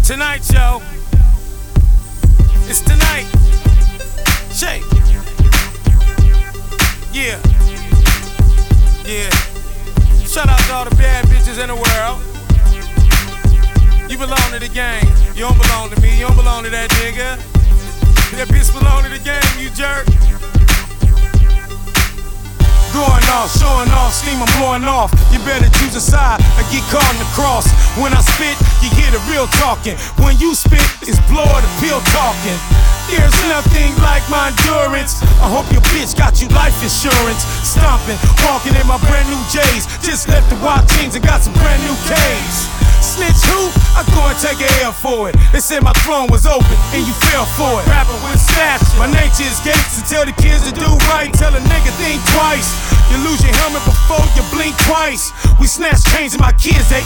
Tonight, yo. It's tonight. Shake. Yeah. Yeah. Shout out to all the bad bitches in the world. You belong to the gang. You don't belong to me. You don't belong to that nigga. That bitch belong to the gang, you jerk. Going off, showing off, steam I'm blowing off. You better choose a side or get caught in the cross. When I spit, you hear the real talking. When you spit, it's blow or the pill talking. There's nothing like my endurance. I hope your bitch got you life insurance. Stomping, walking in my brand new J's. Just left the wild chains and got some brand new K's. Snitch who? I go and take an L for it. They said my throne was open and you fell for it. Rapping with stature. My nature is gangsta. Tell the kids to do right. Tell a nigga think twice. You lose your helmet before you blink twice. We snatch chains and my kids, they